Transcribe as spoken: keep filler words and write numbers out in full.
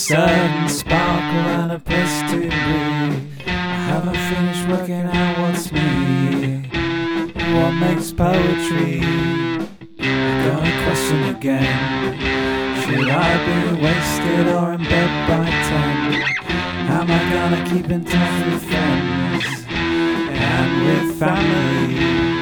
certain sparkle and a place to breathe. I haven't finished working out what's me, what makes poetry. I'm gonna question again. Should I be wasted or in bed by ten? Am I gonna keep in touch with friends and with family?